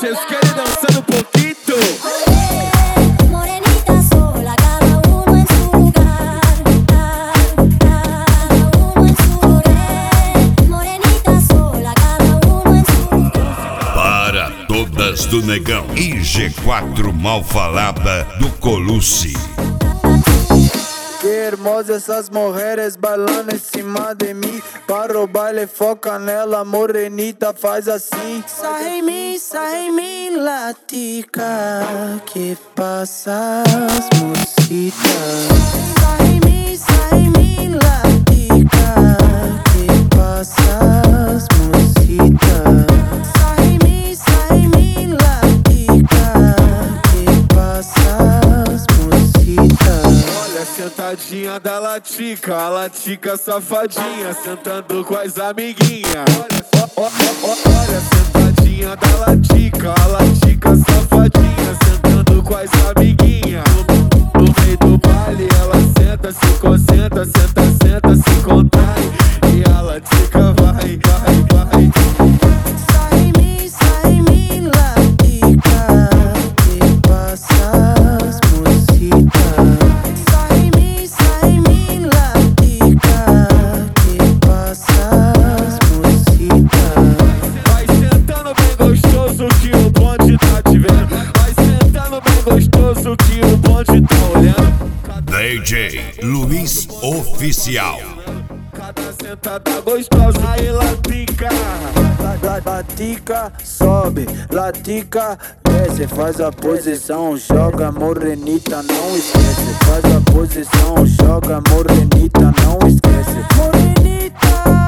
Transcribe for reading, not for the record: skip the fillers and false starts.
Vocês querem dançar um pouquinho? Morenita sola, cada uno en su lugar. Cada uno en su lugar. Morenita sola, cada uno en su lugar. Para todas do Negão e G4 mal falada do Colucci. Que hermosa essas mujeres bailando em cima de mim. Para o baile foca nela, morenita faz assim. Sai em mim, latica. Que passas, mocita. Sai em mim, latica. Que passas, mocita. Sai em mim, latica. Que passas, mocita. Sentadinha da latica, a latica safadinha, sentando com as amiguinhas. Olha, sentadinha da latica, a latica safadinha, sentando com as amiguinhas. No meio do baile ela senta, se concentra, senta, se contrai. E a latica vai. Sai em mim, latica. Que passas, mocita. Gostoso que o bonde tá olhando. DJ Luiz Oficial. Cada sentada gostosa, aí latica. Latica, sobe, latica, desce. Faz a posição, joga, morenita, não esquece. Faz a posição, joga, morenita, não esquece. Morenita.